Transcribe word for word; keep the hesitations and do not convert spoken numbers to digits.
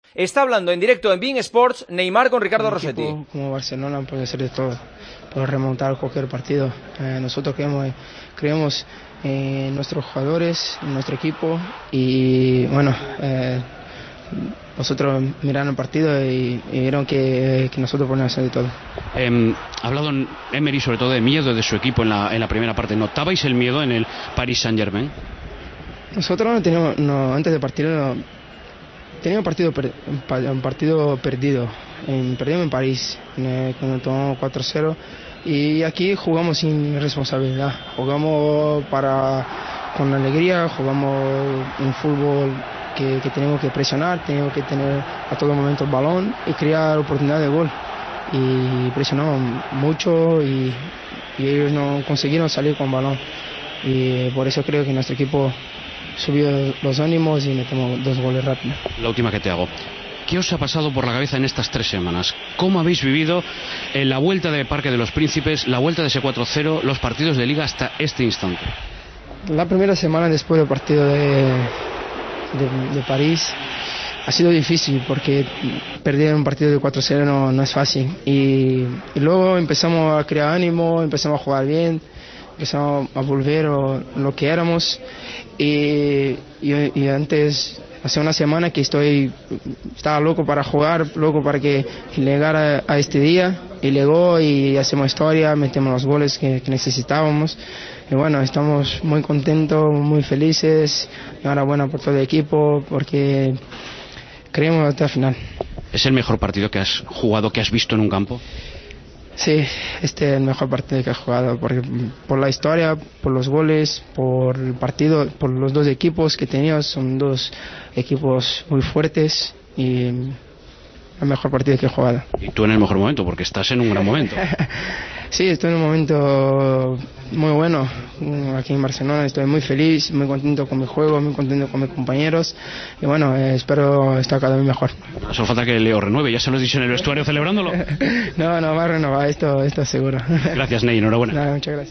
Está hablando en directo en beIN Sports Neymar con Ricardo Un Rossetti. equipo como Barcelona puede hacer de todo, puede remontar cualquier partido. Eh, nosotros creemos, creemos en nuestros jugadores, en nuestro equipo y bueno, eh, nosotros miraron el partido y, y vieron que, que nosotros podemos hacer de todo. Eh, ha hablado Emery sobre todo de miedo de su equipo en la, en la primera parte. ¿Notabais el miedo en el Paris Saint-Germain? Nosotros no teníamos, no, antes del partido, no, teníamos partido per, un partido perdido. En, perdimos en París, en, cuando tomamos cuatro cero. Y aquí jugamos sin responsabilidad. Jugamos para, con alegría, jugamos un fútbol que, que tenemos que presionar, tenemos que tener a todo momento el balón y crear oportunidad de gol. Y presionamos mucho y, y ellos no consiguieron salir con balón. Y por eso creo que nuestro equipo subió los ánimos y metemos dos goles rápidos. La última que te hago. ¿Qué os ha pasado por la cabeza en estas tres semanas? ¿Cómo habéis vivido en la vuelta de Parque de los Príncipes, la vuelta de ese cuatro cero, los partidos de Liga hasta este instante? La primera semana después del partido de, de, de París ha sido difícil porque perder un partido de cuatro cero no, no es fácil. Y, y luego empezamos a crear ánimo, empezamos a jugar bien, empezamos a volver a lo que éramos. Y, y, y antes, hace una semana que estoy, estaba loco para jugar, loco para que llegara a este día, y llegó y hacemos historia, metemos los goles que, que necesitábamos. Y bueno, estamos muy contentos, muy felices, enhorabuena por todo el equipo, porque creemos hasta el final. ¿Es el mejor partido que has jugado, que has visto en un campo? Sí, este es el mejor partido que he jugado, porque por la historia, por los goles, por el partido, por los dos equipos que teníamos, son dos equipos muy fuertes y el mejor partido que he jugado. Y tú en el mejor momento, porque estás en un gran momento. Sí, estoy en un momento muy bueno aquí en Barcelona, estoy muy feliz, muy contento con mi juego, muy contento con mis compañeros y bueno, eh, espero estar cada vez mejor. Solo falta que Leo renueve, ya se lo has dicho en el vestuario celebrándolo. No, no va a renovar, esto, esto seguro. Gracias, Ney, enhorabuena. Nada, muchas gracias.